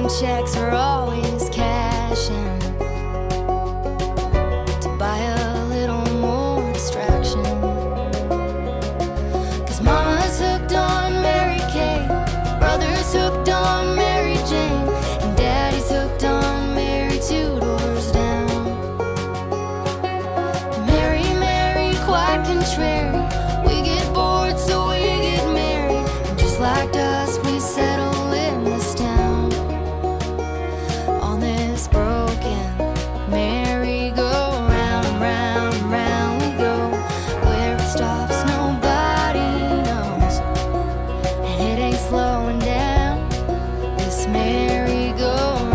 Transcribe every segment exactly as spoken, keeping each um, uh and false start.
Writing checks are always cashing to buy a little more distraction. Cause mama's hooked on Mary Kay, brother's hooked on Mary Jane, and daddy's hooked on Mary two doors down. Mary, Mary, quite contrary, we get bored so we get married, and just like us we settle in this town. On this broken merry-go-round, round, round we go. Where it stops nobody knows, and it ain't slowing down, this merry-go-round.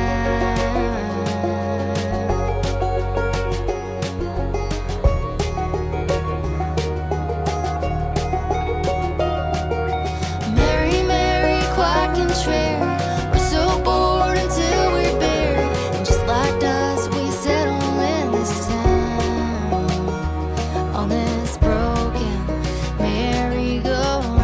Mary, Mary, quite contrary, we're so bored until we're buried, and just like us we settle in this town. On this broken merry-go-round,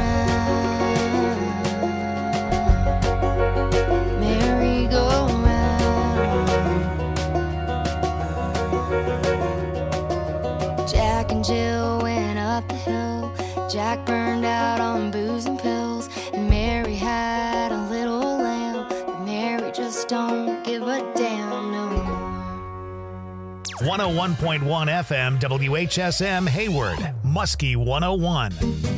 merry-go-round. Jack and Jill went up the hill. Jack burned out on booze and pills, and Mary had a little lamb, but Mary just don't give a damn no more. one oh one point one F M W H S M Hayward, Muskie one oh one.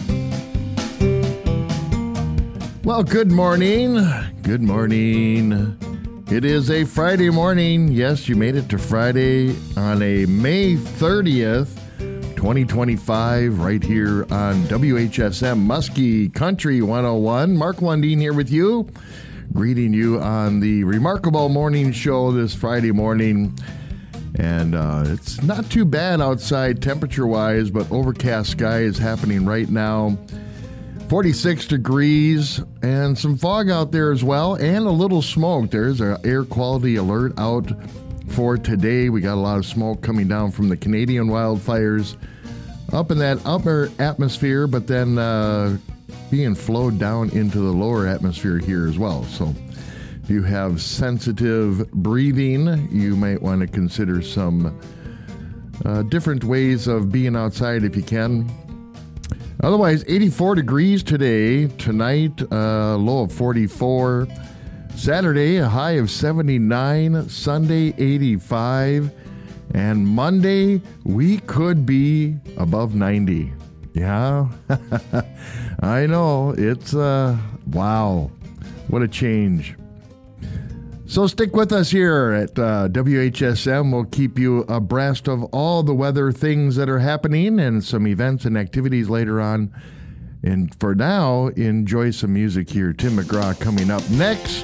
Well, good morning. Good morning. It is a Friday morning. Yes, you made it to Friday on a May thirtieth, twenty twenty-five, right here on W H S M Muskie Country one oh one. Mark Lundeen here with you, greeting you on the remarkable morning show this Friday morning. And uh, it's not too bad outside temperature-wise, but overcast sky is happening right now. forty-six degrees and some fog out there as well, and a little smoke. There's an air quality alert out for today. We got a lot of smoke coming down from the Canadian wildfires up in that upper atmosphere, but then uh, being flowed down into the lower atmosphere here as well. So if you have sensitive breathing, you might want to consider some uh, different ways of being outside if you can. Otherwise, eighty-four degrees today. Tonight, uh, low of forty-four. Saturday, a high of seventy-nine. Sunday, eighty-five. And Monday, we could be above ninety. Yeah, I know. It's, uh, wow. What a change. So stick with us here at uh, W H S M. We'll keep you abreast of all the weather things that are happening and some events and activities later on. And for now, enjoy some music here. Tim McGraw coming up next.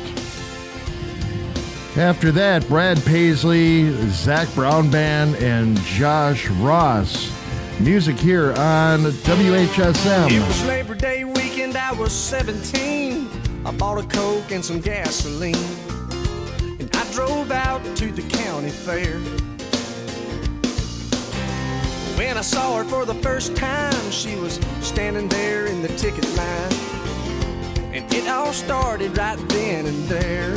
After that, Brad Paisley, Zach Brown Band, and Josh Ross. Music here on W H S M. It was Labor Day weekend, I was seventeen. I bought a Coke and some gasoline, and I drove out to the county fair. When I saw her for the first time, she was standing there in the ticket line, and it all started right then and there.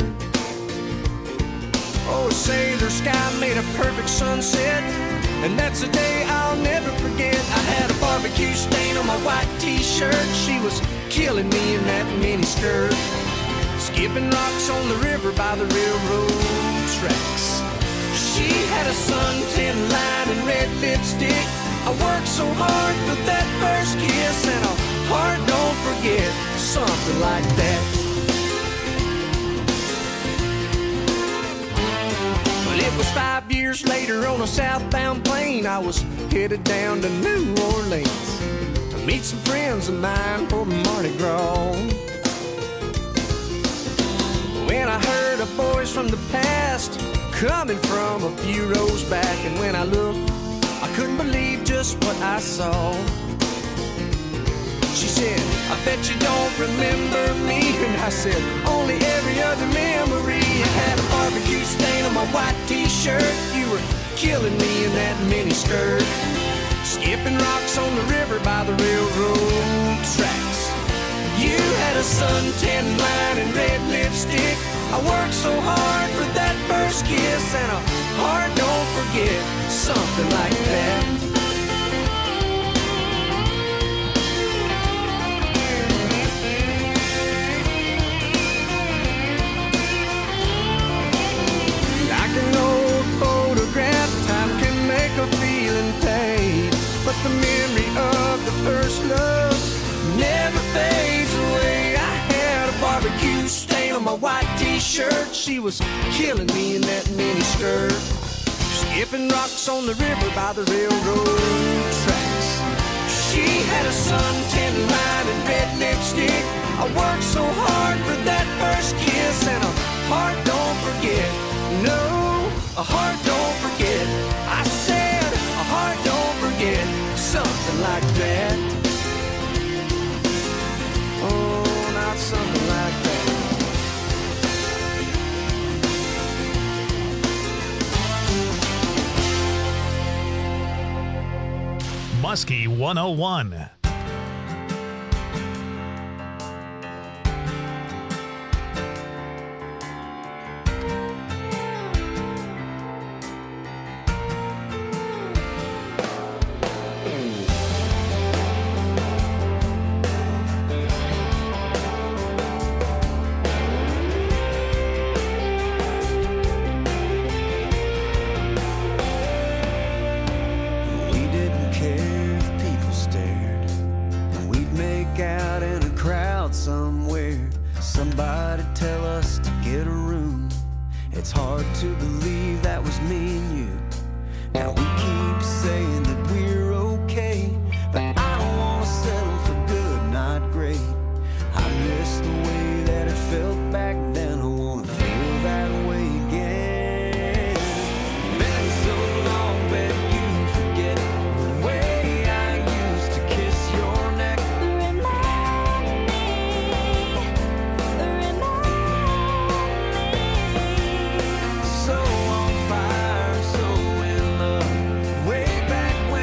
Oh, sailor sky made a perfect sunset, and that's a day I'll never forget. I had a barbecue stain on my white t-shirt. She was killing me in that mini skirt, skipping rocks on the river by the railroad tracks. She had a suntan line and red lipstick. I worked so hard for that first kiss, and a heart don't forget, something like that. Well, it was five years later on a southbound plane. I was headed down to New Orleans to meet some friends of mine for Mardi Gras. When I heard of boys from the past coming from a few rows back, and when I looked, I couldn't believe just what I saw. She said, I bet you don't remember me. And I said, only every other memory. I had a barbecue stain on my white t-shirt. You were killing me in that mini skirt, skipping rocks on the river by the railroad tracks. You had a suntan line and red lipstick. I worked so hard for that first kiss, and a heart don't forget something like that. Like an old photograph, time can make a feeling fade, but the memory of the first love never fades away. I had a barbecue stain on my white t-shirt. She was killing me in that mini skirt, skipping rocks on the river by the railroad tracks. She had a suntan line and red lipstick. I worked so hard for that first kiss, and a heart don't forget. No, a heart don't forget. I said a heart don't forget something like that. Oh, not something like that. Muskie one oh one. So on fire, so in love, way back when.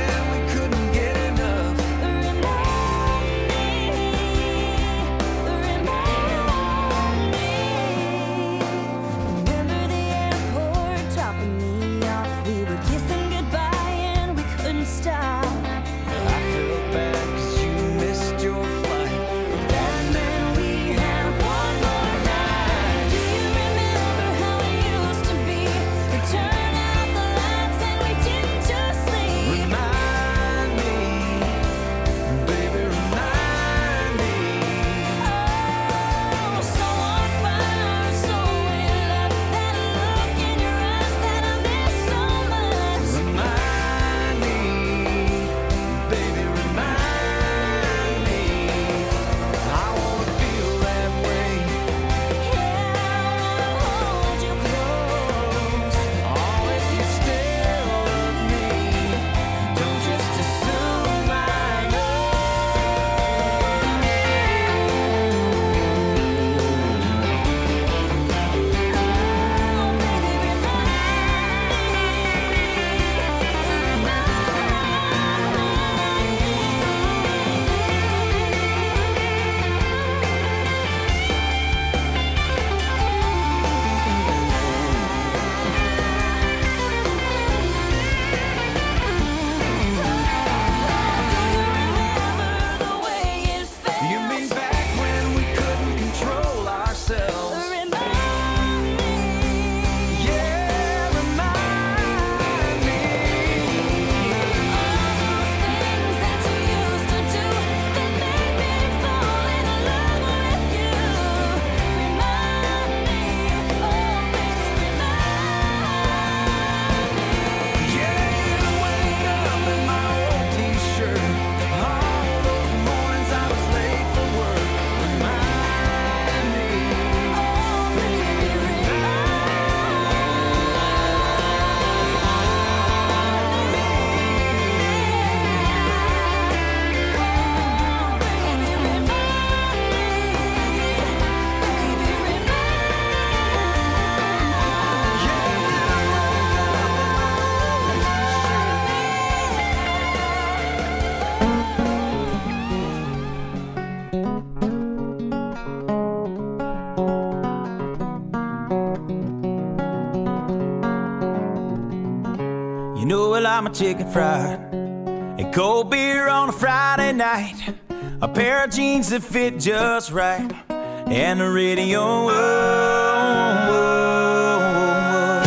got my chicken fried and cold beer on a Friday night, a pair of jeans that fit just right, and the radio. Oh, oh, oh.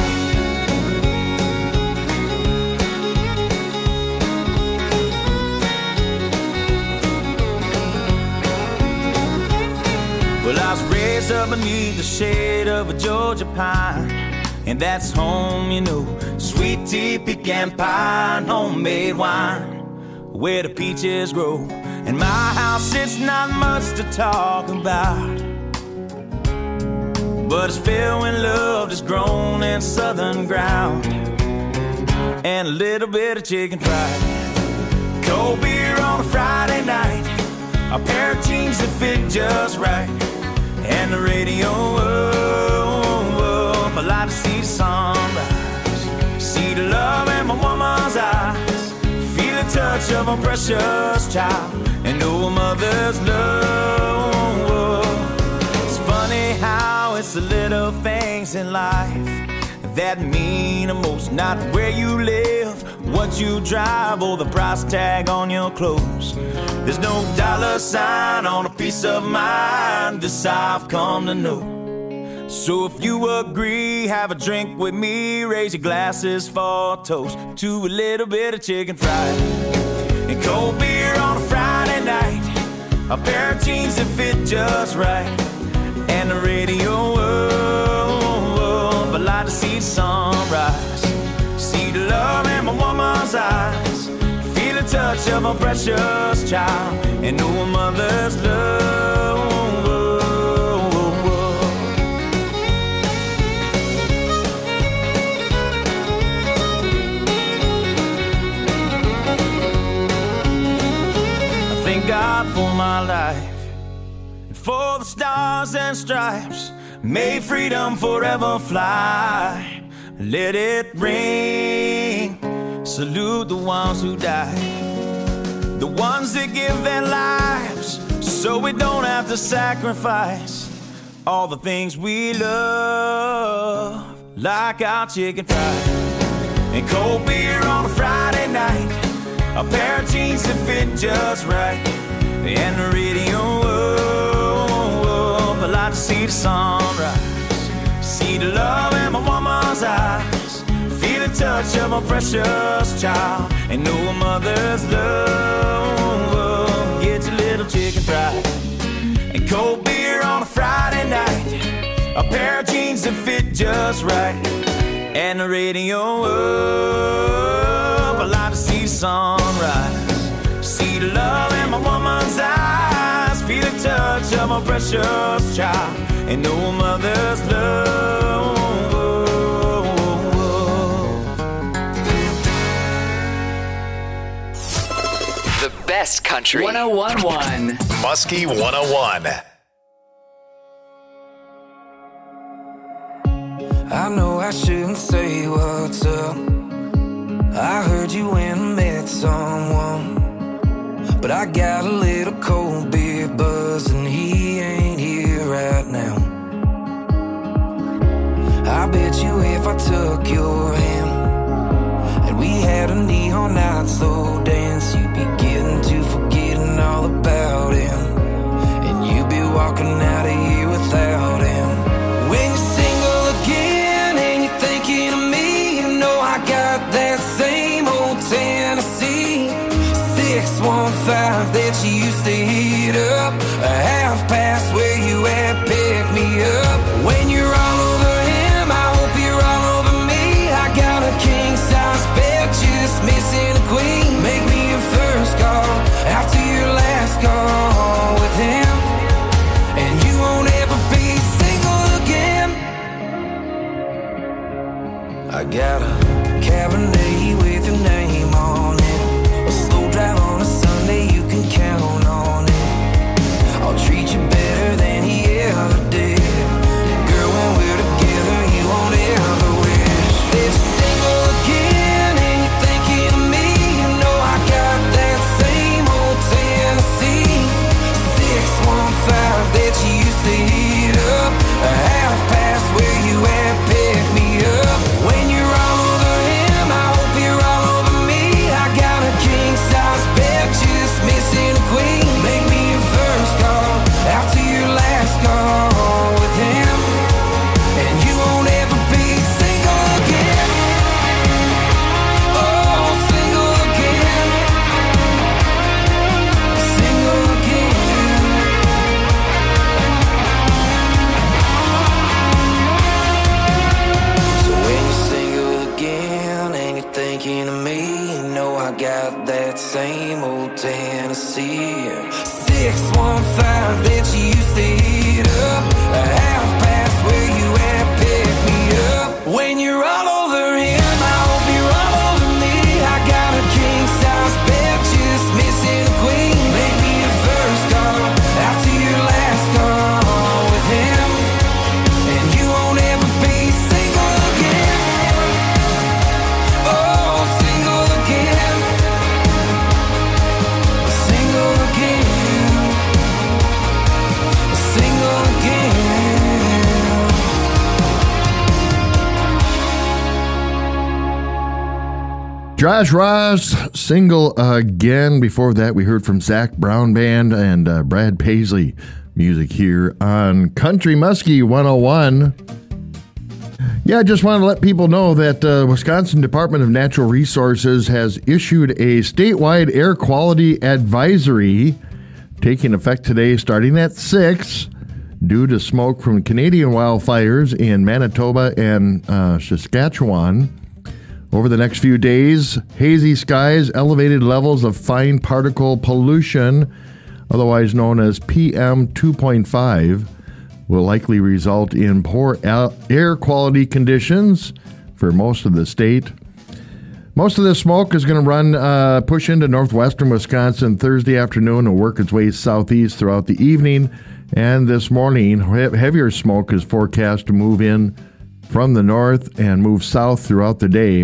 Well, I was raised up beneath the shade of a Georgia pine, and that's home, you know. Sweet tea, pecan pie, and homemade wine, where the peaches grow. In my house, it's not much to talk about, but it's filled with love that's grown in southern ground, and a little bit of chicken fried, cold beer on a Friday night, a pair of jeans that fit just right, and the radio. Oh, I like to see the sunrise, see the love in my woman's eyes, feel the touch of a precious child, and know a mother's love. It's funny how it's the little things in life that mean the most. Not where you live, what you drive, or the price tag on your clothes. There's no dollar sign on a piece of mind, this I've come to know. So if you agree, have a drink with me, raise your glasses for a toast to a little bit of chicken fried and cold beer on a Friday night, a pair of jeans that fit just right, and the radio. Oh, I like to see the sunrise, see the love in my woman's eyes, feel the touch of a precious child, and know a mother's love. God for my life, and for the stars and stripes, may freedom forever fly. Let it ring, salute the ones who died, the ones that give their lives so we don't have to sacrifice all the things we love, like our chicken fried and cold beer on a Friday night, a pair of jeans that fit just right, and the radio. Oh, I like to see the sunrise, see the love in my woman's eyes, feel the touch of a precious child, and know a mother's love. Get your little chicken fried and cold beer on a Friday night, a pair of jeans that fit just right, and the radio. Oh, I like to see the sunrise, see the love in my woman's eyes, feel the touch of a precious child, and know a mother's love. The best country. one oh one point one Muskie one oh one. I know I shouldn't say what's up, I heard you went and met someone, but I got a little cold beer buzz and he ain't here right now. I bet you if I took your hand and we had a neon night slow dance, you'd be getting to forgetting all about him, and you'd be walking out of here without him. When you're single again and you're thinking of me, you know I got that same old Tennessee six one five that you used to heat up, a half past where you at, pick me up. When you're all over him, I hope you're all over me. I got a king size bed, just missing a queen. five that you used to hit up. A half past where you at, pick me up. When you're all over him, I hope you're all over me. I got a king size bed, just missing a queen. Make me your first call after your last call with him, and you won't ever be single again. Oh, single again. Single again. Single again. Josh Ross, single again. Before that, we heard from Zach Brown Band and uh, Brad Paisley. Music here on Country Muskie one oh one. Yeah, I just want to let people know that uh, Wisconsin Department of Natural Resources has issued a statewide air quality advisory taking effect today starting at six due to smoke from Canadian wildfires in Manitoba and uh, Saskatchewan. Over the next few days, hazy skies, elevated levels of fine particle pollution, otherwise known as P M two point five, will likely result in poor air quality conditions for most of the state. Most of the smoke is going to run, uh, push into northwestern Wisconsin Thursday afternoon and work its way southeast throughout the evening. And this morning, heavier smoke is forecast to move in from the north and move south throughout the day.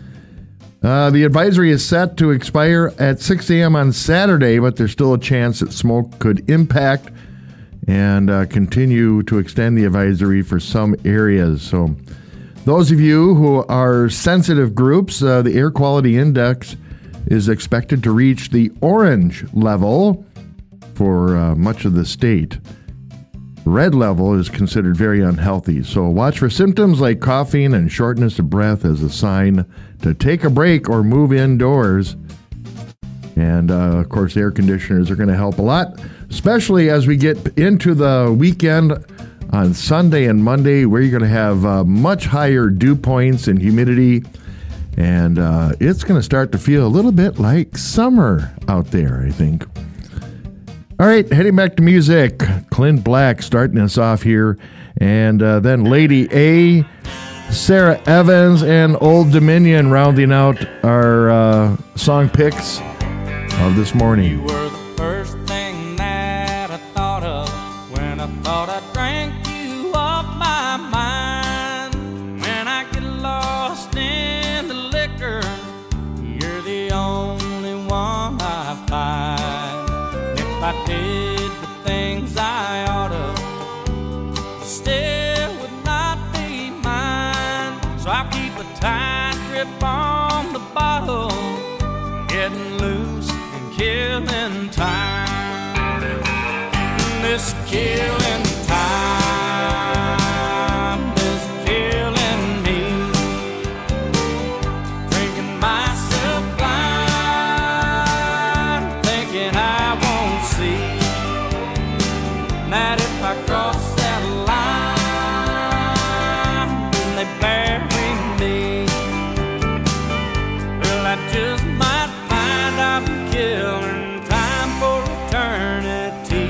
Uh, the advisory is set to expire at six a.m. on Saturday, but there's still a chance that smoke could impact and uh, continue to extend the advisory for some areas. So those of you who are sensitive groups, uh, the air quality index is expected to reach the orange level for uh, much of the state. Red level is considered very unhealthy, so watch for symptoms like coughing and shortness of breath as a sign to take a break or move indoors. And, uh, of course, air conditioners are going to help a lot, especially as we get into the weekend on Sunday and Monday, where you're going to have uh, much higher dew points and humidity, and uh, it's going to start to feel a little bit like summer out there, I think. All right, heading back to music. Clint Black starting us off here. And uh, then Lady A, Sarah Evans, and Old Dominion rounding out our uh, song picks of this morning. You were the first thing that I thought of when I thought I drank you off my mind. When I get lost in the liquor, you're the only one I find. I did the things I oughta, still would not be mine. So I keep a tight grip on the bottle, getting loose and killing time. This killing time is killing me. Drinking myself blind, thinking I that if I cross that line, then they bury me. Well, I just might find I'm killing time for eternity.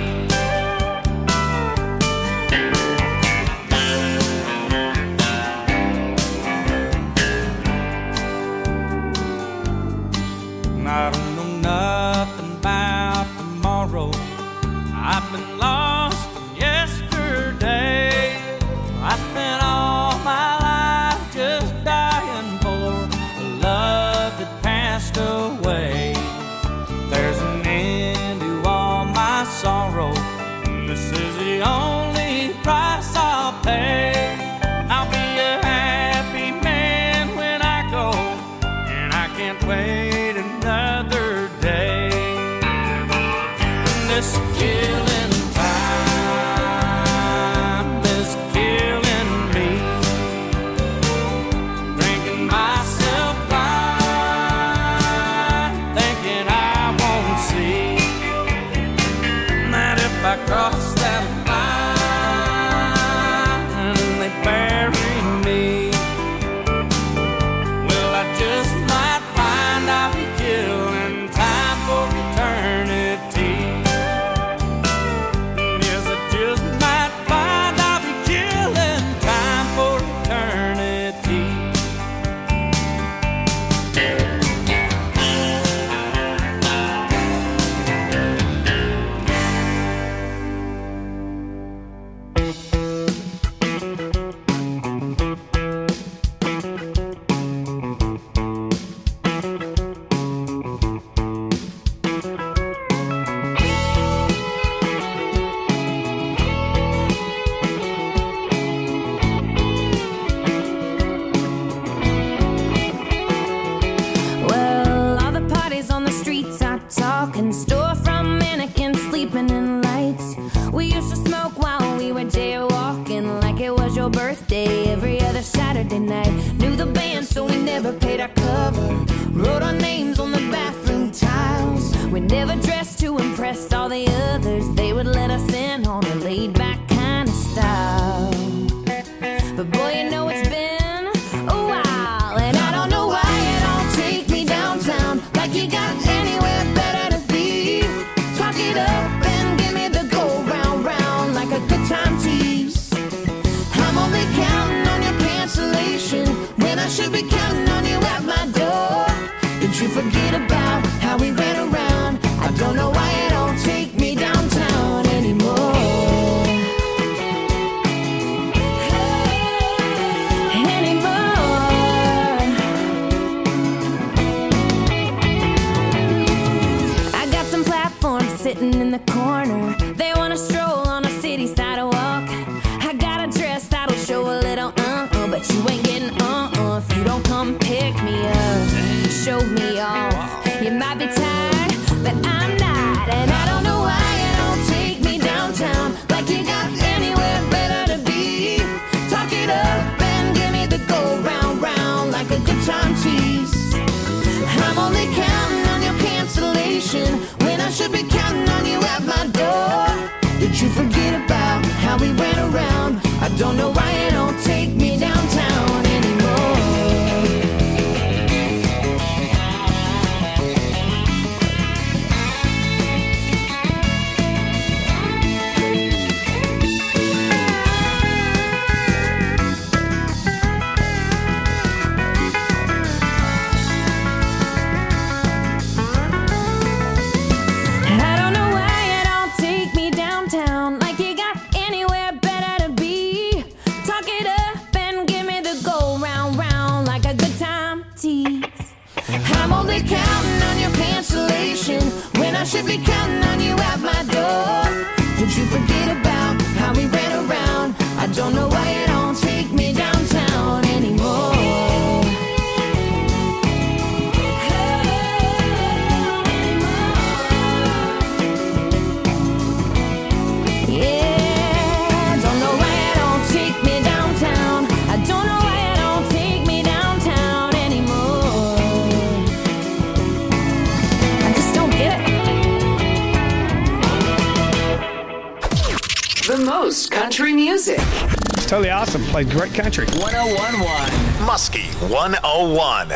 I don't know nothing about tomorrow. I've been lost yesterday. I spent all my life just dying for a love that passed away. There's an end to all my sorrow. This is the only price I'll pay. I'll be a happy man when I go, and I can't wait another day. This killing time is killing me. Drinking myself blind, thinking I won't see that if I cross that line and they bury me, well, I just might find I'll be killing time for eternity. We used to smoke while we were jaywalking like it was your birthday every other Saturday night. Knew the band, so we never paid our cover. Wrote our names on the bathroom tiles. We never dressed to impress all the others. They would let us in on a laid-back kind of style. But boy, you know it's been a while, and I don't know why you don't take me downtown like you got anywhere better to be. Talk it up and give me the go round round like a good time tease. I'm only counting on your cancellation when I should be counting on you at my door. Did you forget about how we ran around? I don't know why you don't take me downtown anymore. Sitting in the corner, they wanna stroll on a city sidewalk. I got a dress that'll show a little uh-uh, but you ain't getting uh-uh if you don't come pick me up, show me off. You might be tired, but I'm not, and I don't know why you don't take me downtown like you got anywhere better to be. Talk it up and give me the go round round like a good time tease. I'm only counting on your cancellation when I should be counting on you at my door. Did you forget about how we ran around? I don't know why you don't take me downtown anymore. I'm only counting on your cancellation when I should be counting on you at my door. Did you forget about how we ran around? I don't know why you don't take me downtown anymore. Yeah, don't know why you don't take me downtown. I don't know why you don't take me downtown anymore. I just don't get it. The most country music. It's totally awesome. Played great country. one oh one point one. Muskie one oh one.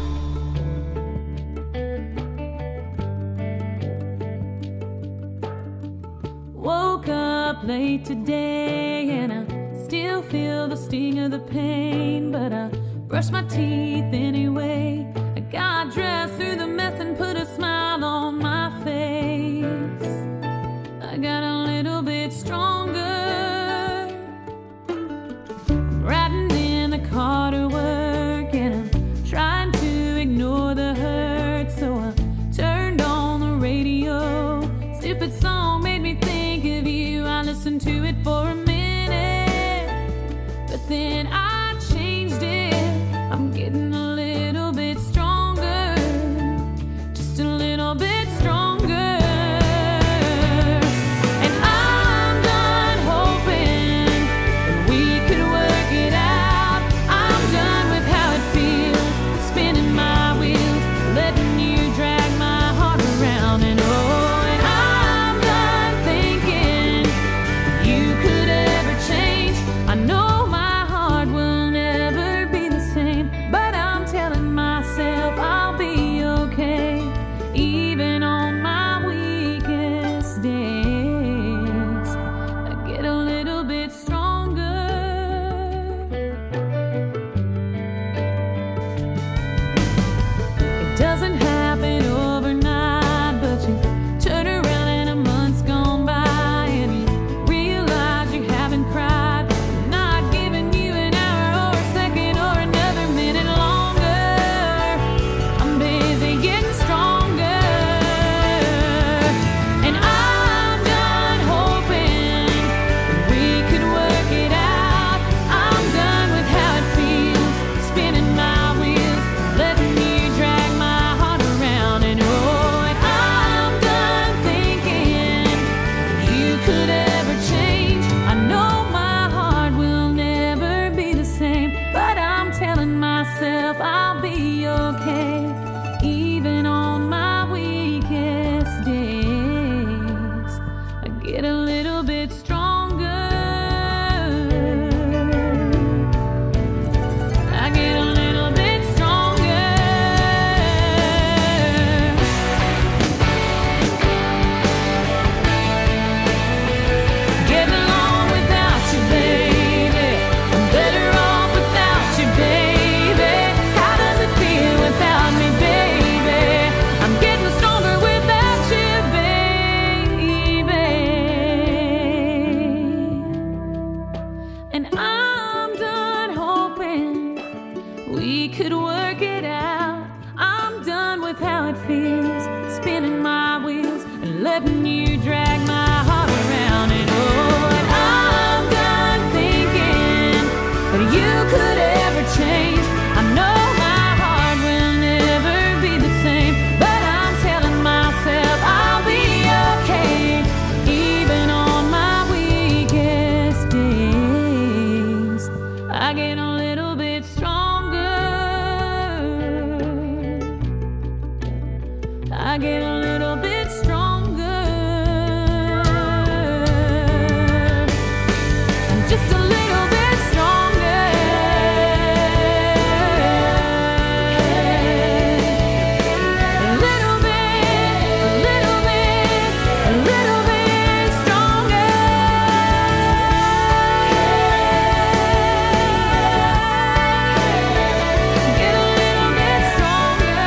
Woke up late today and I still feel the sting of the pain, but I brush my teeth anyway. I got dressed through the mess and put a smile on my face. I got a little bit stronger, riding in the car to work, and I'm trying to ignore the hurt, so I turned on the radio. Stupid song made me think of you. I listened to it for a minute, but then I changed it. I'm getting a little bit stronger, just a little bit stronger. And I'm done hoping that we could work it out. I'm done with how it feels, spinning my wheels, letting you drag my heart around. And oh, and I'm done thinking you could bit stronger. I get a little bit stronger. Getting along without you, baby. I'm better off without you, baby. How does it feel without me, baby? I'm getting stronger without you, baby. And I'm done hoping we could work it out. I'm done with how it feels, spinning my wheels and letting you drag my heart around. And oh, and I'm done thinking that you could ever change. I know my heart will never be the same, but I'm telling myself I'll be okay, even on my weakest days. I get a little bit stronger. I get a little bit stronger. Just a little bit stronger. A little bit, a little bit, a little bit stronger. Get a little bit stronger.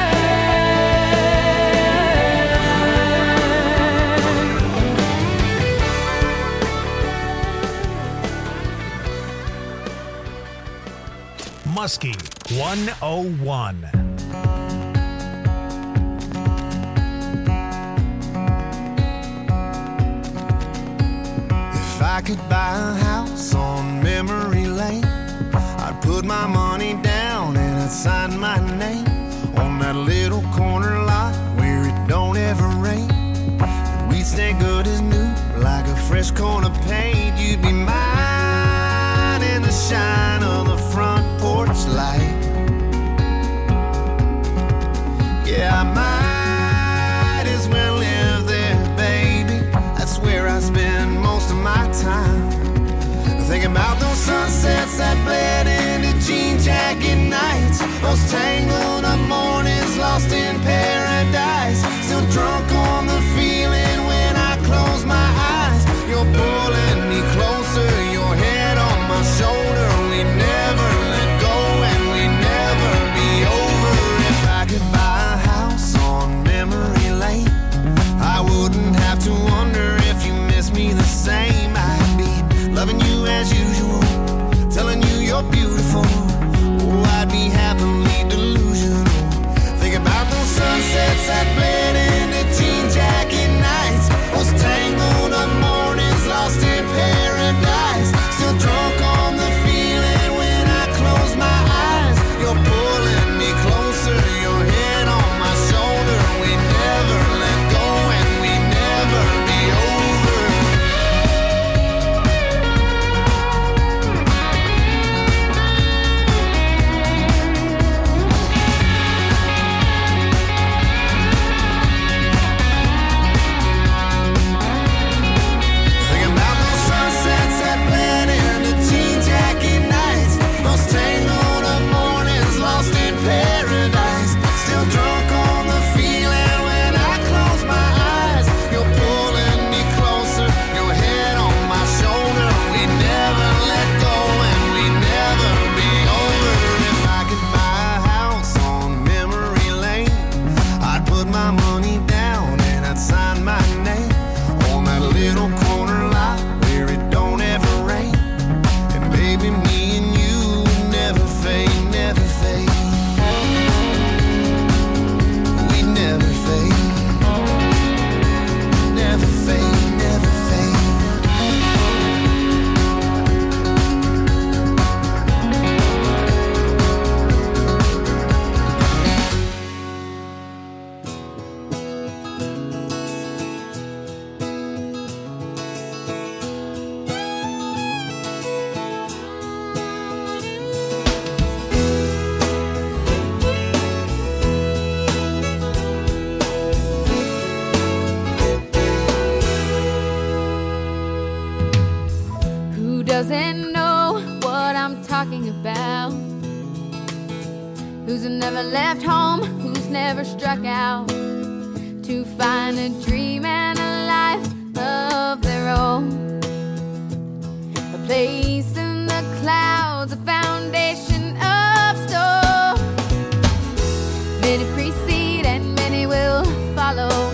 Muskie one oh one. If I could buy a house on memory lane, I'd put my money down and I'd sign my name on that little corner lot where it don't ever rain. And we'd stay good as new, like a fresh coat of paint. You'd be mine in the shine of the front porch light. Yeah, I might as well live there, baby. That's where I spend most of my time. Thinking about those sunsets that bled into jean jacket nights, those tangled up mornings lost in paradise. Still drunk on the feeling when I close my eyes. You're pulling me closer, your head on my shoulder. We never let go and we never be over. If I could buy a house on memory lane, I wouldn't have to wonder if you miss me the same. I'd be loving you as usual, telling you you're beautiful. Oh, I'd be happily delusional. Think about those sunsets that bled into jean jacket nights, those tangled up mornings lost in paradise. Still drunk on the feeling when I close my eyes. You're pulling me closer, your head on my shoulder. We never let go and we never be over. doesn't know what I'm talking about? Who's never left home, who's never struck out to find a dream and a life of their own? A place in the clouds, a foundation of stone. Many precede and many will follow.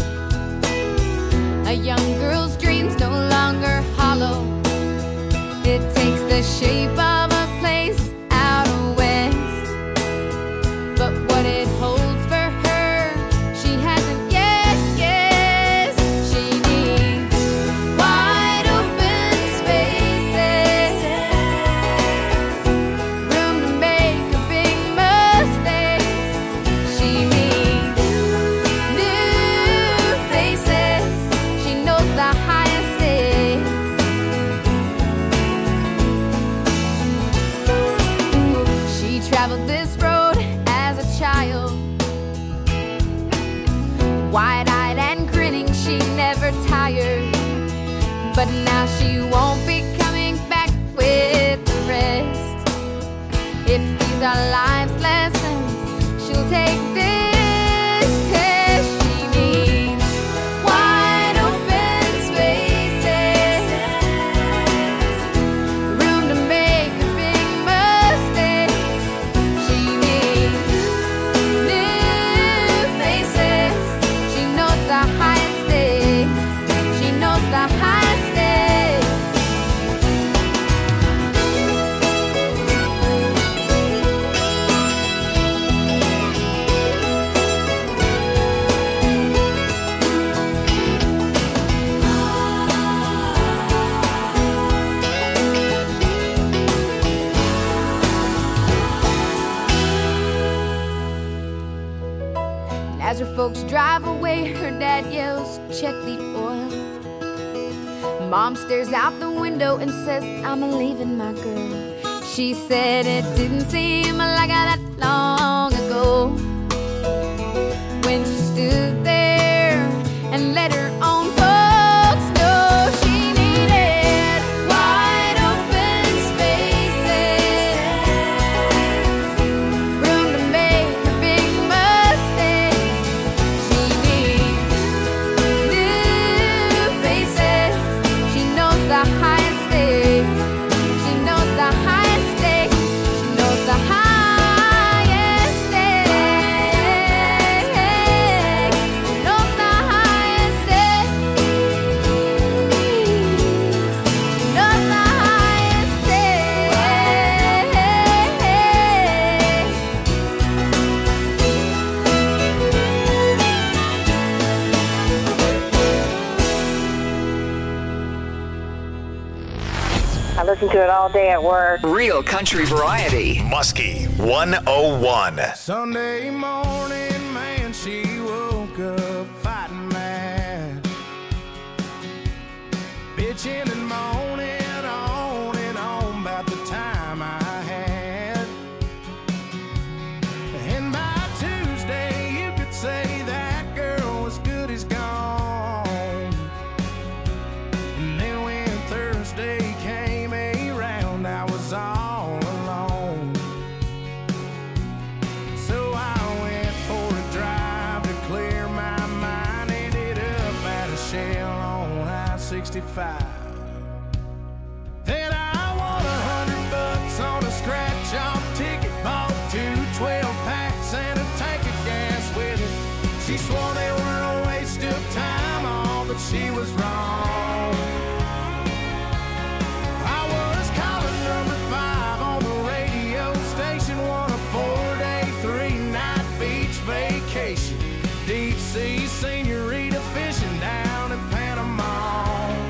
A young girl's dreams no longer hollow. It takes the shape of a place out west, but what it holds for her, she hasn't yet guessed. She needs wide open spaces, room to make a big mistakes. She needs new faces. She knows the highest stakes. She traveled this road as a child, wide-eyed and grinning, she never tired. But now she won't be coming back with the rest. If these are life's lessons, she'll take this test. She needs wide open spaces, room to make a big mistake. She needs new faces. She knows the highest stakes. She knows the highest stakes. As her folks drive away, her dad yells, check the oil. Mom stares out the window and says, I'm leaving my girl. She said it didn't seem like that long ago, when she stood there and let her own folks know she needed wide open spaces, room to make a big mistake. She needs new faces. She knows the highest stakes. She knows the highest stakes. She knows the highest stakes. She knows the highest stakes. She knows the highest I listen to it all day at work. Real country variety. Muskie one oh one. Sunday morning, man, she woke up fighting mad, bitching and moaning on and on about the time I had. And by Tuesday, you could say that girl was good as gone. And then when Thursday came around, I was all alone. So I went for a drive to clear my mind. Ended up at a Shell on I sixty-five. Then I won a hundred bucks on a scratch-off ticket. Bought two twelve packs and a tank of gas with it. She swore they were a waste of time, all, but she was wrong. I was calling number five on the radio station, won a four-day, three-night beach vacation. Deep sea senorita fishing down in Panama.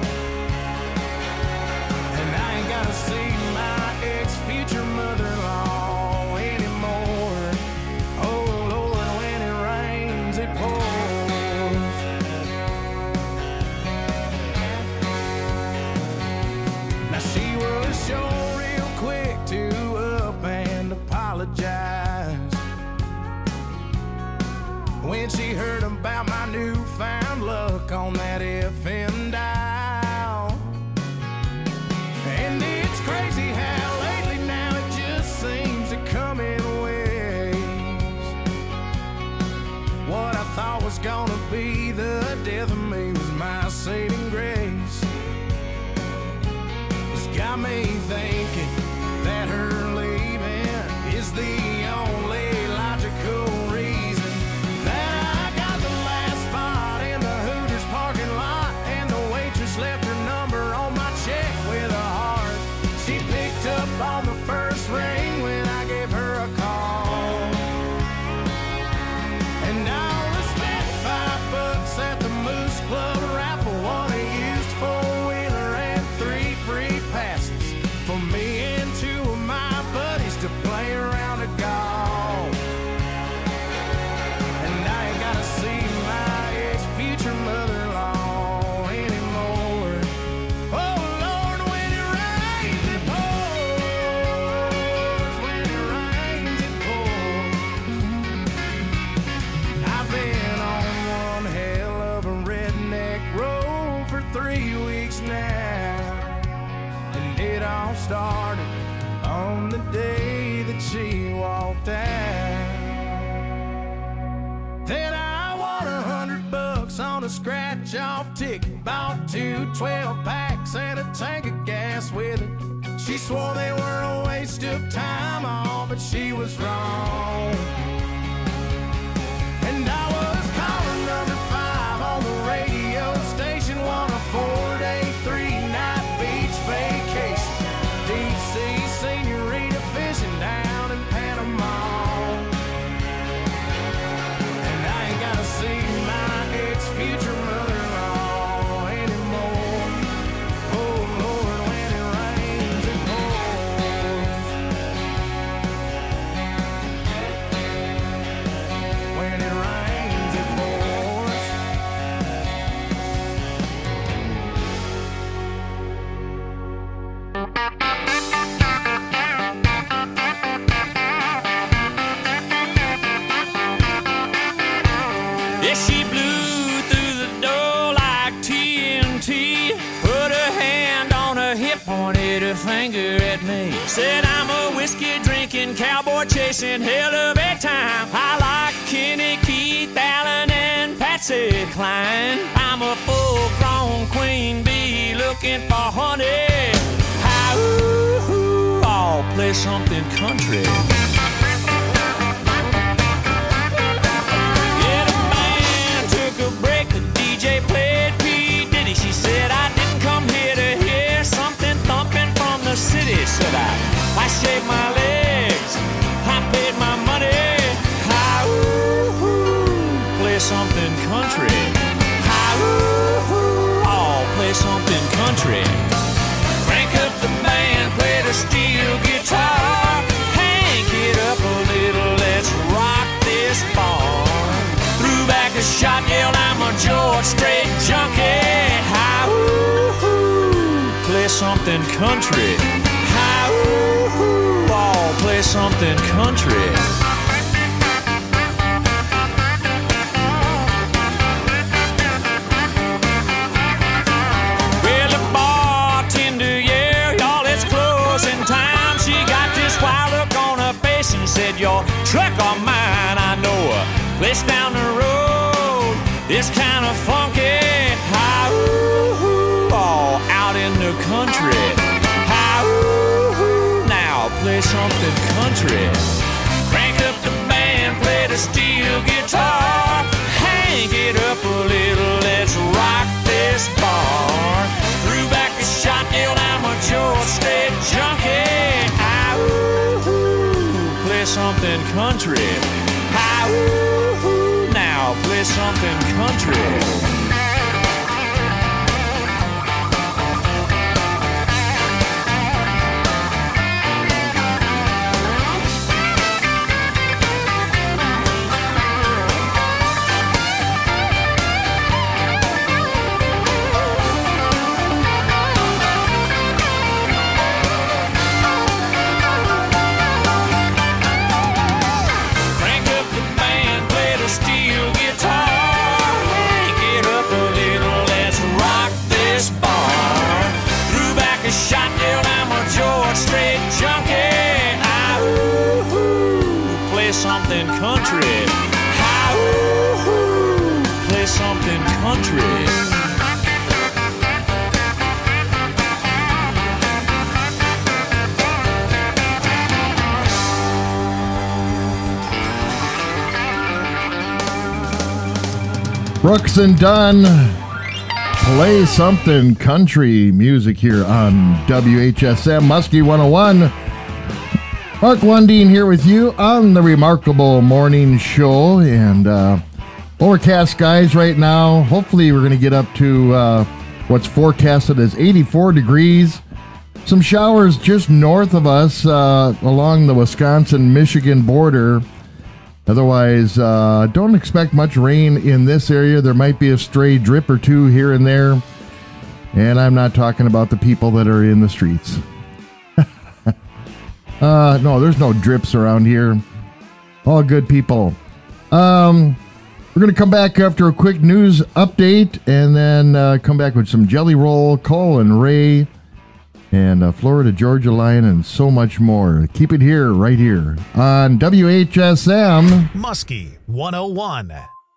And I ain't gotta see my ex-future mother-in-law anymore. Oh Lord, when it rains, it pours. Now she was sure real quick to up and apologize when she heard about my newfound luck on that F M dial. And got me thinking that her leaving is the only logical reason that I got the last spot in the Hooters parking lot, and the waitress left her number on my check with a heart. She picked up on the first ring when I gave her a call, and I only spent five bucks at the Moose Club raffle, won a used four-wheeler and three free passes for me and two of my buddies to play around a golf. And I ain't gotta see my ex-future mother-in-law anymore. Oh Lord, when it rains it pours, when it rains it pours. I've been on one hell of a redneck road for three weeks now, and it all started on the day that she walked out. Then I won a hundred bucks on a scratch-off ticket, bought two twelve packs and a tank of gas with it. She swore they were a waste of time, all, but she was wrong. And I was caller number five on the radio station, won a four-day, three-night beach vacation, deep sea senorita fishing down in Panama. And I ain't gotta see my ex-future mother-in-law anymore. Oh Lord, when it rains it pours, when it rains it pours. Yeah, she blew through the door like T N T, put her hand on her hip, pointed her finger at me, said I'm a whiskey drinking, cowboy chasing hell of a time. I like Kenny, Keith, Allen, and Patsy Cline. I'm a full-grown queen bee looking for honey. How, ooh, ooh, I'll play something country. Break, the D J played P. Diddy. She said I didn't come here to hear something thumping from the city. Said I, I shaved my legs, I paid my money. Hi, ooh, ooh, play something country. Hi, ooh, ooh, I'll play something country. Crank up the band, play the steel guitar. Hank it up a little, let's rock this bar. Threw back a shot, yelled I'm a George Strait junkie. Hi, ooh, ooh, play something country. Hi, ooh, ooh, I'll play something country. Well, the bartender, yeah, y'all, it's closing time. She got this wild look on her face and said, your truck or mine, I know her. Place down the road, it's kind of funky. Hi, ooh, ooh, all out in the country. Hi, ooh, ooh, now play something country. Crank up the band, play the steel guitar. Hang it up a little, let's rock this bar. Threw back a shot, yelled I'm a George Strait junkie. Hi, ooh, ooh, play something country. Hi, ooh, ooh, now play something country. Something country. Hi, ooh, ooh, play something country. Brooks and Dunn, play something country music here on W H S M Muskie one oh one. Mark Lundeen here with you on the Remarkable Morning Show, and uh, overcast skies right now. Hopefully we're going to get up to uh, what's forecasted as eighty-four degrees. Some showers just north of us uh, along the Wisconsin-Michigan border. Otherwise, uh, don't expect much rain in this area. There might be a stray drip or two here and there. And I'm not talking about the people that are in the streets. uh, no, there's no drips around here. All good people. Um, we're going to come back after a quick news update and then uh, come back with some Jelly Roll, Cole and Ray, and uh, Florida Georgia Line, and so much more. Keep it here, right here, on W H S M. Muskie one oh one.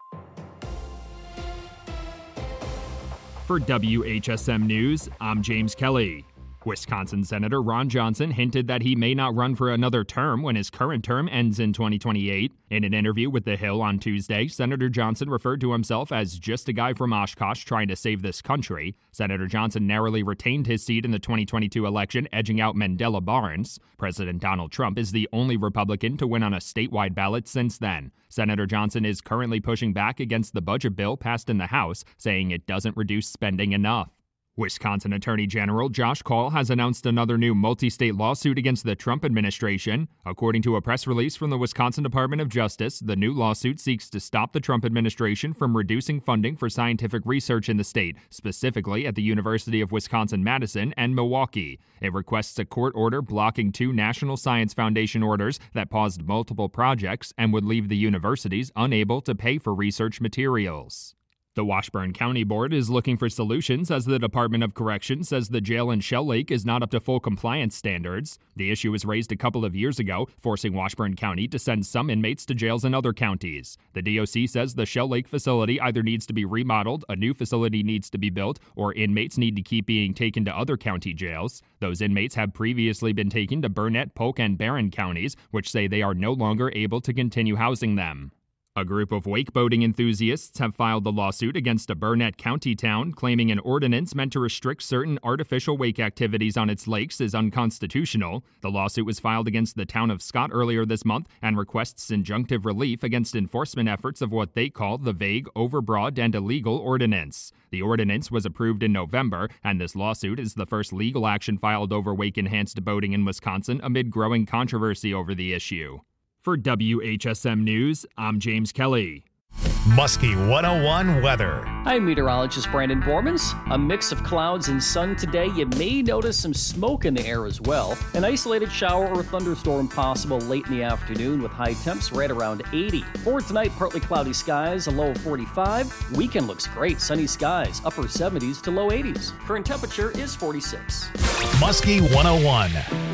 For W H S M News, I'm James Kelly. Wisconsin Senator Ron Johnson hinted that he may not run for another term when his current term ends in twenty twenty-eight. In an interview with The Hill on Tuesday, Senator Johnson referred to himself as just a guy from Oshkosh trying to save this country. Senator Johnson narrowly retained his seat in the twenty twenty-two election, edging out Mandela Barnes. President Donald Trump is the only Republican to win on a statewide ballot since then. Senator Johnson is currently pushing back against the budget bill passed in the House, saying it doesn't reduce spending enough. Wisconsin Attorney General Josh Kaul has announced another new multi-state lawsuit against the Trump administration. According to a press release from the Wisconsin Department of Justice, the new lawsuit seeks to stop the Trump administration from reducing funding for scientific research in the state, specifically at the University of Wisconsin-Madison and Milwaukee. It requests a court order blocking two National Science Foundation orders that paused multiple projects and would leave the universities unable to pay for research materials. The Washburn County Board is looking for solutions as the Department of Corrections says the jail in Shell Lake is not up to full compliance standards. The issue was raised a couple of years ago, forcing Washburn County to send some inmates to jails in other counties. The D O C says the Shell Lake facility either needs to be remodeled, a new facility needs to be built, or inmates need to keep being taken to other county jails. Those inmates have previously been taken to Burnett, Polk, and Barron counties, which say they are no longer able to continue housing them. A group of wakeboarding enthusiasts have filed a lawsuit against a Burnett County town, claiming an ordinance meant to restrict certain artificial wake activities on its lakes is unconstitutional. The lawsuit was filed against the town of Scott earlier this month and requests injunctive relief against enforcement efforts of what they call the vague, overbroad, and illegal ordinance. The ordinance was approved in November, and this lawsuit is the first legal action filed over wake-enhanced boating in Wisconsin amid growing controversy over the issue. For W H S M News, I'm James Kelly. Muskie one oh one weather. I'm meteorologist Brandon Bormans. A mix of clouds and sun today. You may notice some smoke in the air as well. An isolated shower or thunderstorm possible late in the afternoon with high temps right around eighty. For tonight, partly cloudy skies, a low of forty-five. Weekend looks great. Sunny skies, upper seventies to low eighties. Current temperature is forty-six. Muskie one oh one.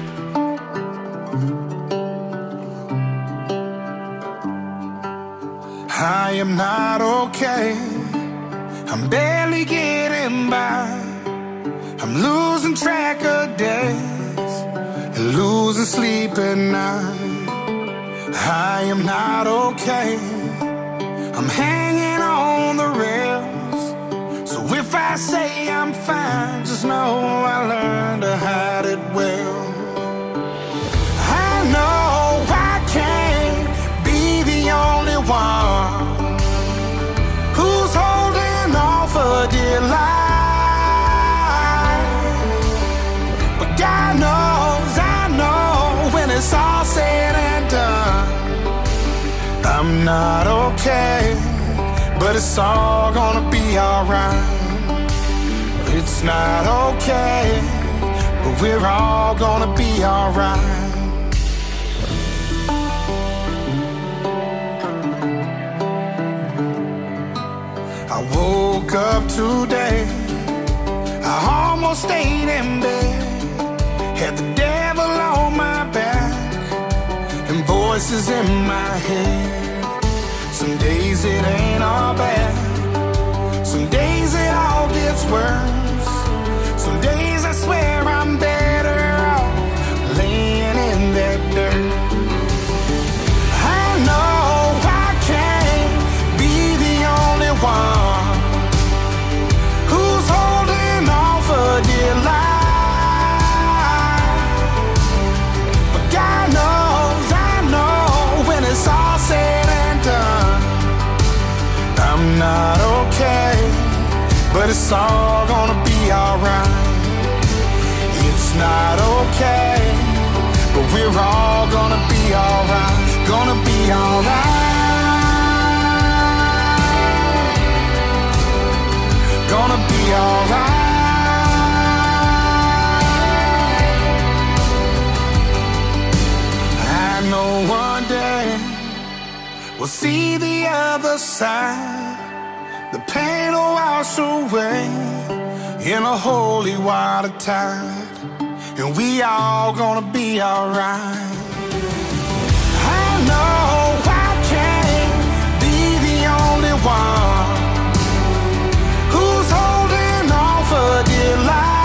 I am not okay. I'm barely getting by. I'm losing track of days and losing sleep at night. I am not okay. I'm hanging on the rails. So if I say I'm fine, just know I learned to hide it well. I know I can't be the only one who's holding on for dear life. But God knows, I know, when it's all said and done, I'm not okay, but it's all gonna be alright. It's not okay, but we're all gonna be alright. I woke up today, I almost stayed in bed, had the devil on my back, and voices in my head. Some days it ain't all bad, some days it all gets worse. Some days I swear I'm better off laying in that dirt. I know I can't be the only one but it's all gonna be alright. It's not okay, but we're all gonna be alright. Gonna be alright. Gonna be alright. I know one day we'll see the other side. The pain will wash away in a holy water tide, and we all gonna be alright. I know I can't be the only one who's holding on for dear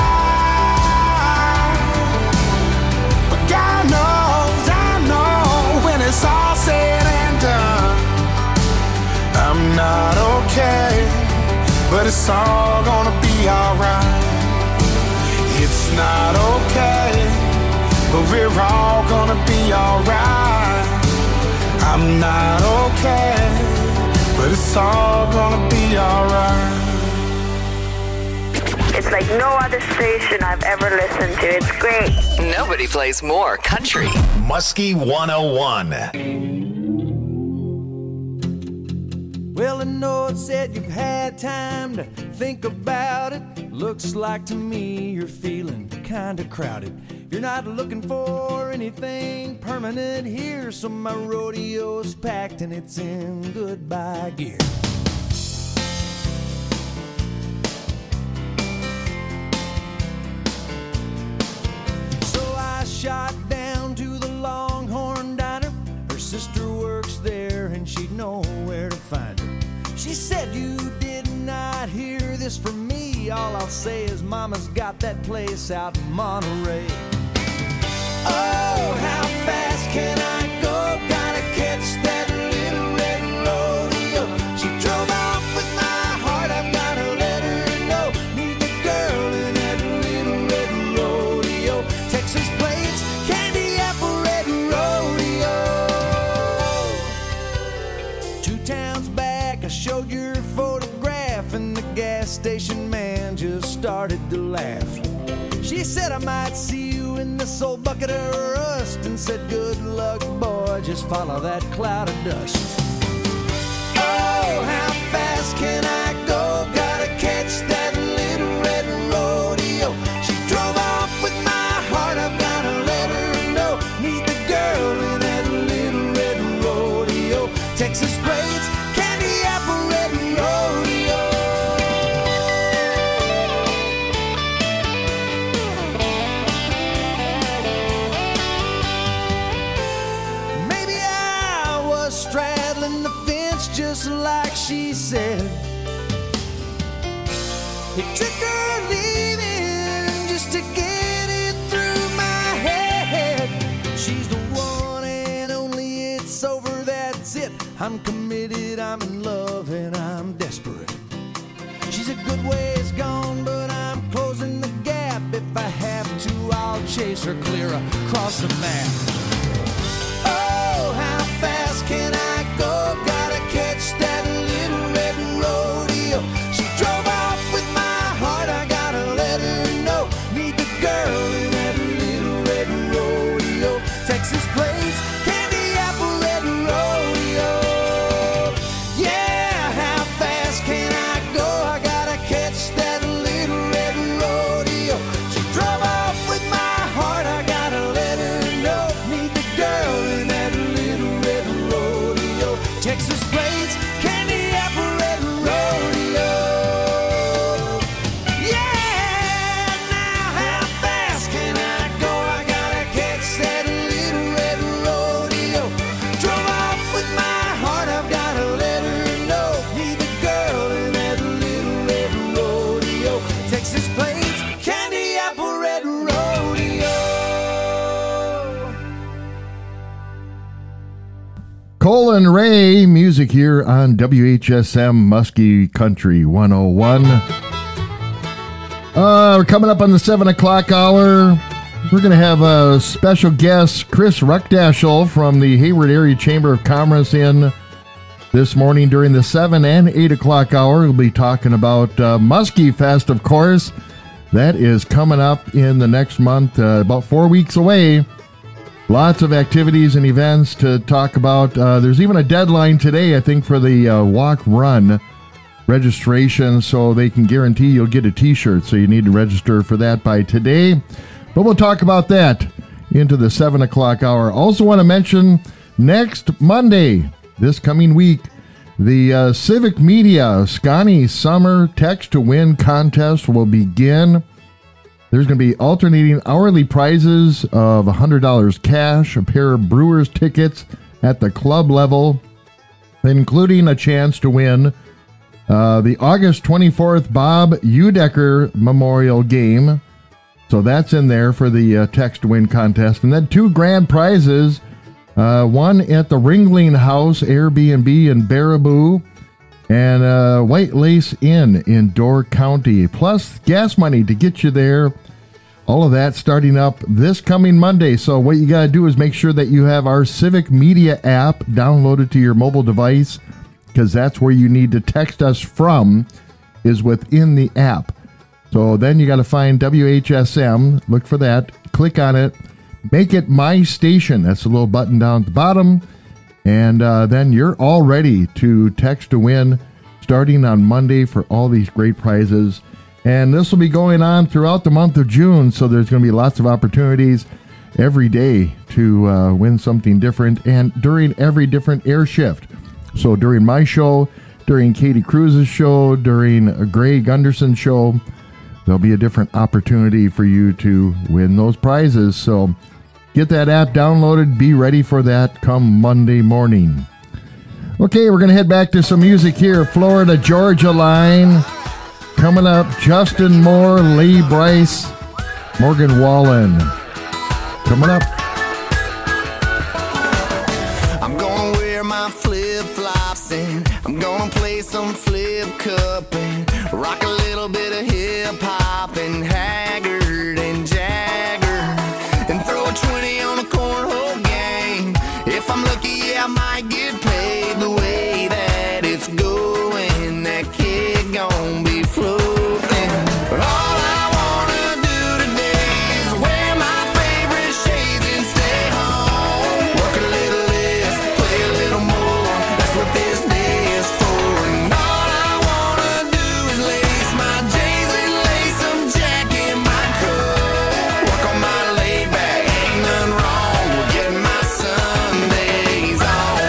life, but God knows, I know, when it's all said and done, I'm not okay, but it's all gonna be alright. It's not okay, but we're all gonna be alright. I'm not okay, but it's all gonna be alright. It's like no other station I've ever listened to. It's great. Nobody plays more country. Muskie one oh one. Well, I know it said you've had time to think about it. Looks like to me you're feeling kinda crowded. You're not looking for anything permanent here, so my rodeo's packed and it's in goodbye gear. So I shot down to the Longhorn Diner. Her sister works there and she'd know where to find her. She said you did not hear this from me. All I'll say is Mama's got that place out in Monterey. Oh, how fast can I go? Gotta catch that little red rodeo. She drove off with my heart, I've gotta let her know. Need the girl in that little red rodeo. Texas plates, candy apple red rodeo. Two towns back I showed your photograph, and the gas station man just started to laugh. She said I might see you in this old bucket of rust, and said good luck boy, just follow that cloud of dust. Oh, how fast can I go? Gotta catch that little red rodeo. She drove off with my heart, I've gotta let her know. Need the girl in that little red rodeo. Texas plates, candy apple red rodeo. Maybe I was straddling the fence just like she said. It took her leaving just to get it through my head. She's the one and only, it's over, that's it. I'm committed, I'm in love, and I'm desperate. She's a good ways gone, but I'm closing the gap. If I have to, I'll chase her clear across the map. Oh, how fast can I go? Gotta catch that little red rodeo. She drove off with my heart, I gotta let her know. Need the girl in that little red rodeo. Texas plates, candy apple red rodeo. Yeah, how fast can I go? I gotta catch that little red rodeo. She drove off with my heart, I gotta let her know. Need the girl in that little red rodeo. Texas plates, candy apple red rodeo. Yeah, now how fast can I go? I gotta catch that little red rodeo. Drove off with my heart, I've gotta let her know. Need the girl in that little red rodeo. Texas plates, candy apple red rodeo. Cole and Ray, music here on W H S M Muskie Country one oh one. Uh, we're coming up on the seven o'clock hour. We're going to have a special guest, Chris Ruckdashel from the Hayward Area Chamber of Commerce in. This morning during the seven and eight o'clock hour, we'll be talking about uh, Muskie Fest, of course. That is coming up in the next month, uh, about four weeks away. Lots of activities and events to talk about. Uh, there's even a deadline today, I think, for the uh, walk-run registration, so they can guarantee you'll get a T-shirt. So you need to register for that by today. But we'll talk about that into the seven o'clock hour. Also want to mention next Monday, this coming week, the uh, Civic Media Scotty Summer Text to Win contest will begin. There's going to be alternating hourly prizes of one hundred dollars cash, a pair of Brewers tickets at the club level, including a chance to win uh, the August twenty-fourth Bob Udecker Memorial Game. So that's in there for the uh, Text to Win contest. And then two grand prizes. Uh, one at the Ringling House Airbnb in Baraboo, and uh, White Lace Inn in Door County, plus gas money to get you there. All of that starting up this coming Monday. So what you got to do is make sure that you have our Civic Media app downloaded to your mobile device, because that's where you need to text us from, is within the app. So then you got to find W H S M, look for that, click on it, make it My Station. That's a little button down at the bottom. And uh, then you're all ready to text to win starting on Monday for all these great prizes. And this will be going on throughout the month of June. So there's going to be lots of opportunities every day to uh, win something different, and during every different air shift. So during my show, during Katie Cruz's show, during a Gray Gunderson's show, there'll be a different opportunity for you to win those prizes. So get that app downloaded. Be ready for that come Monday morning. Okay, we're going to head back to some music here. Florida Georgia line. Coming up, Justin Moore, Lee Brice, Morgan Wallen. Coming up. I'm going to wear my flip-flops and I'm going to play some flip cup and rock a little bit of hip-hop and Haggard and Jagger and throw a twenty on a cornhole game. If I'm lucky, yeah, I might get paid the way that it's going. That kid gon' be floating. But all I wanna do today is wear my favorite shades and stay home. Work a little less, play a little more. That's what this day is for. And all I wanna do is lace my J's and lace some Jack in my coat. Work on my laid back, ain't nothing wrong with getting my Sundays on.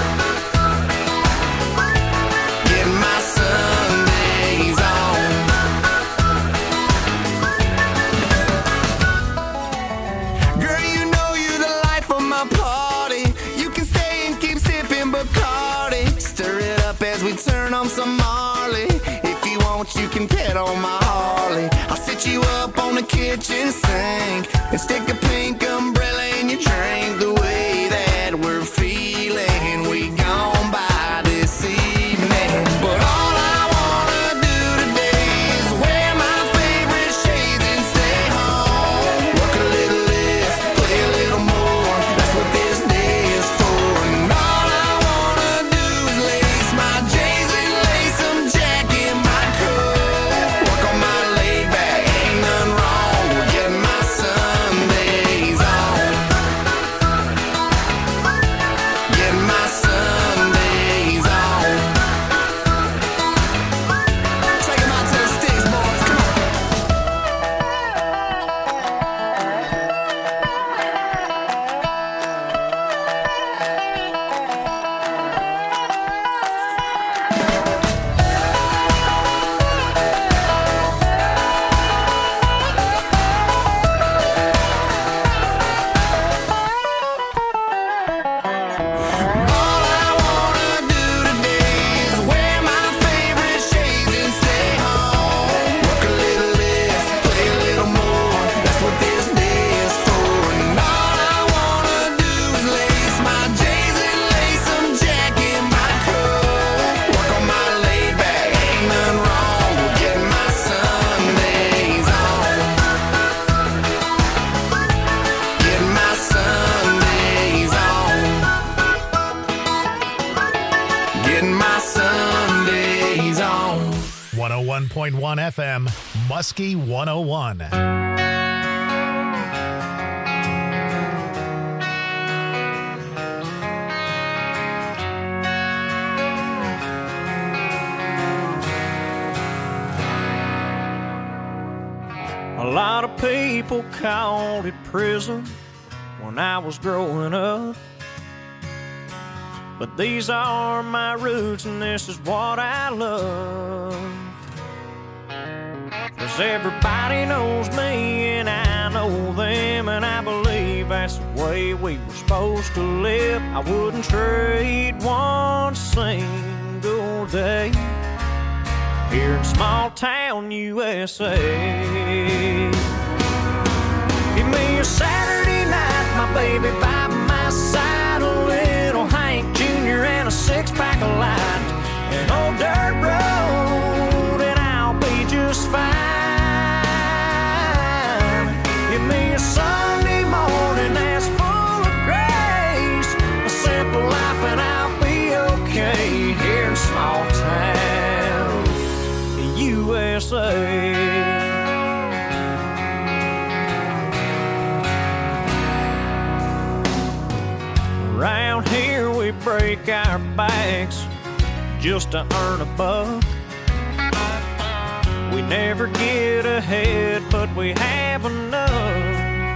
Getting my Sundays on. Girl, you know you the life of my party. You can stay and keep sipping Bacardi. Stir it up as we turn on some Marley. If you want, you can pet on my Harley. I'll sit you up on the kitchen sink and stick a pink umbrella in your drink. The way that we're feeling, we gon' by this evening. But all I wanna do today is wear my favorite shades and stay home. Work a little less, play a little more. That's what this day is for. And all I wanna do is lace my J's and lace some Jack in my coat. Work on my laid back, ain't nothing wrong with getting my Sundays one point one F M, Muskie one oh one. A lot of people called it prison when I was growing up. But these are my roots and this is what I love. 'Cause everybody knows me and I know them, and I believe that's the way we were supposed to live. I wouldn't trade one single day here in small town U S A. Give me a Saturday night, my baby by my side, a little Hank Junior and a six-pack of light, an old dirt road, and I'll be just fine. Give me a Sunday morning that's full of grace, a simple life, and I'll be okay here in small town U S A. Around here we break our backs just to earn a buck. We never get ahead, but we have enough.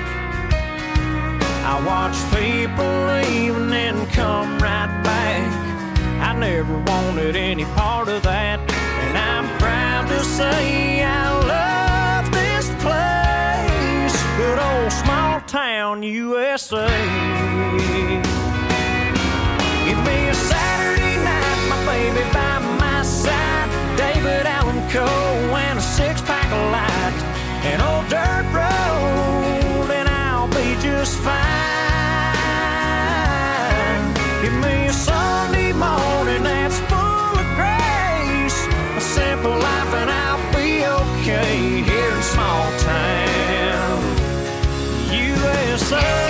I watch people leave and then come right back. I never wanted any part of that, and I'm proud to say I love this place, good old small town U S A. Give me a Saturday night, my baby by my side, David Allan Coe and a six-pack of light, an old dirt road, and I'll be just fine. Give me a Sunday morning that's full of grace, a simple life, and I'll be okay here in small town U S A.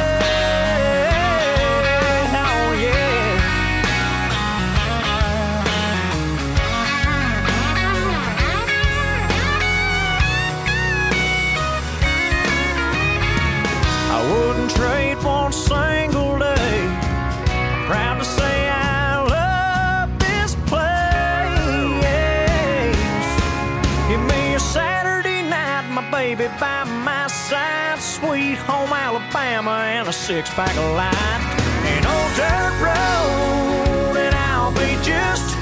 Trade one single day. I'm proud to say I love this place. Give me a Saturday night, my baby by my side, sweet home Alabama and a six-pack of light, an old dirt road, and I'll be just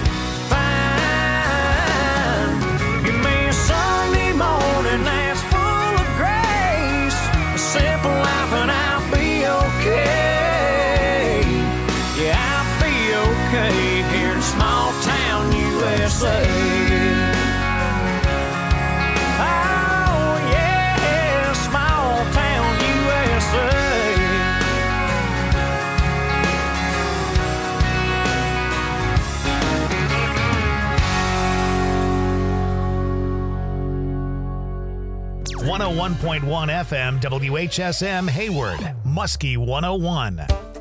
fine. Give me a Sunday morning that's full of grace, a simple life, and I'll okay. Yeah, I'll be okay here in small town U S A. Oh yeah, small town U S A. one oh one point one F M W H S M Hayward, Muskie one oh one.